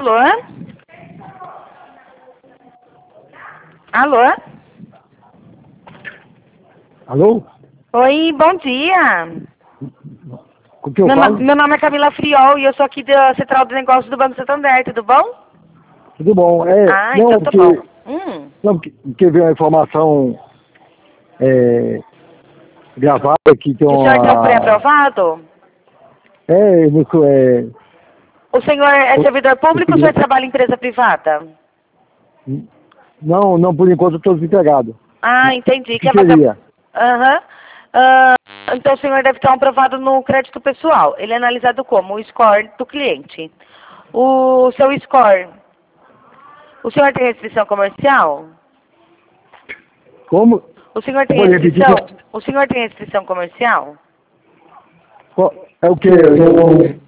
Alô? Alô? Alô? Oi, bom dia. Com que eu falo? Meu nome é Camila Friol e eu sou aqui da Central de Negócios do Banco Santander, tudo bom? Tudo bom. Então tá bom. Não, porque veio uma informação gravada que tem Que o senhor está uma... pré-aprovado? O senhor é servidor público ou o senhor trabalha em empresa privada? Não, por enquanto eu estou desempregado. Entendi. O que seria? Aham. Então o senhor deve estar aprovado no crédito pessoal. Ele é analisado como o score do cliente. O seu score. O senhor tem restrição comercial? Como? O senhor tem Pode repetir? restrição? O senhor tem restrição comercial? É o que?